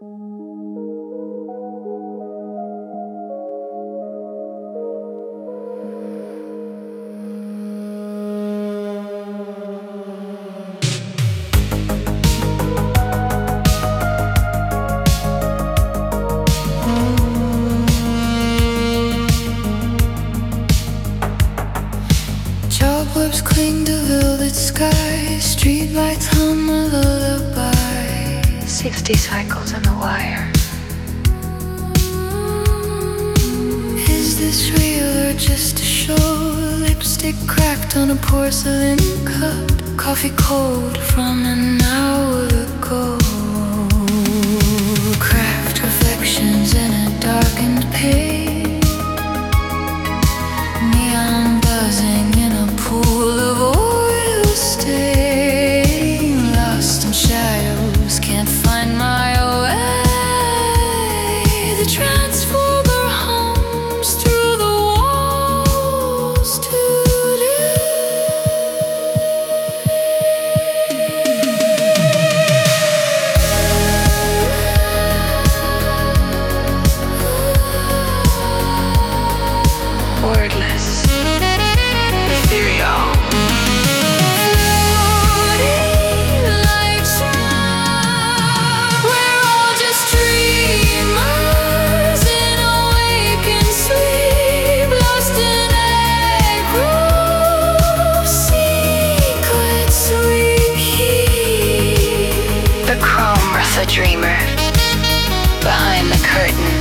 Cobwebs cling to velvet skies, streetlights hum a lullaby, 60 cycles on the wire. Is this real or just a show? Lipstick cracked on a porcelain cup, coffee cold from an hour ago. Cracked reflections in a darkened page, neon buzzing in a pool of oil stain. Lost in shadows, can't find my way. The transformer hums through the walls today. Wordless, ethereal, floating like smoke. We're all just dreamers in awakened sleep, lost in egg room secrets repeat. The chrome Eartha dreamer, behind the curtain,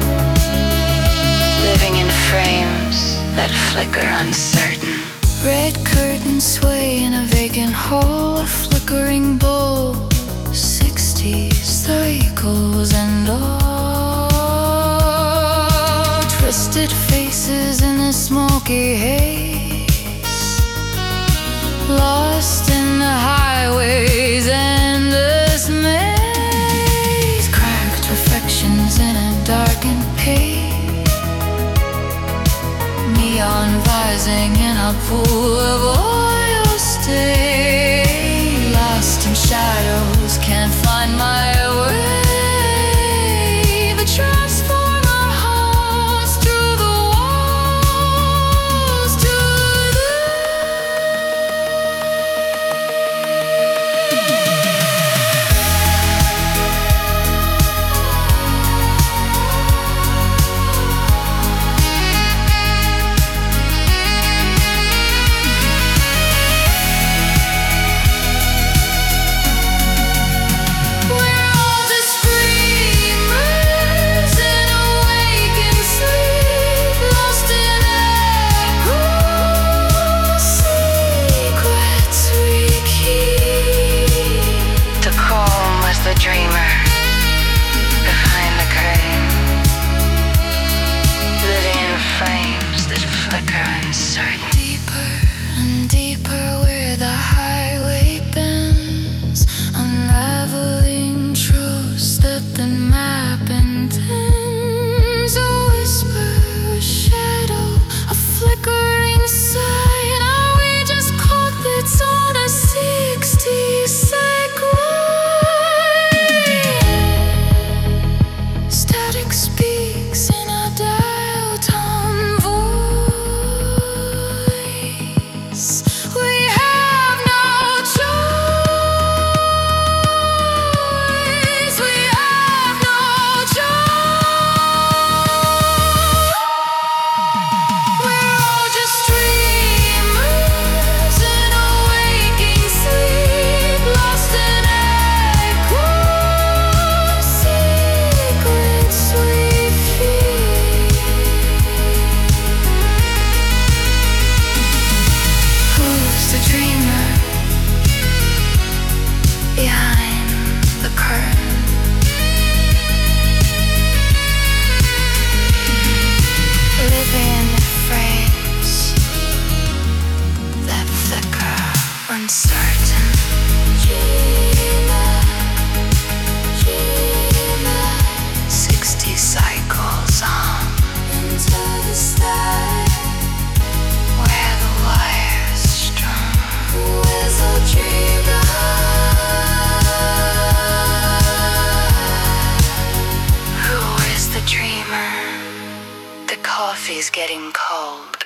living in frames that flicker uncertain. Red curtains sway in a vacant hall, a flickering bowl, 60 cycles and all. Twisted faces in a smoky haze, lost in the highway's endless maze. Cracked reflections in a darkened page, neon rising in a pool of oil stain. Lost in shadows, can't find my way. The transformer haunts through the walls to coffee's getting cold.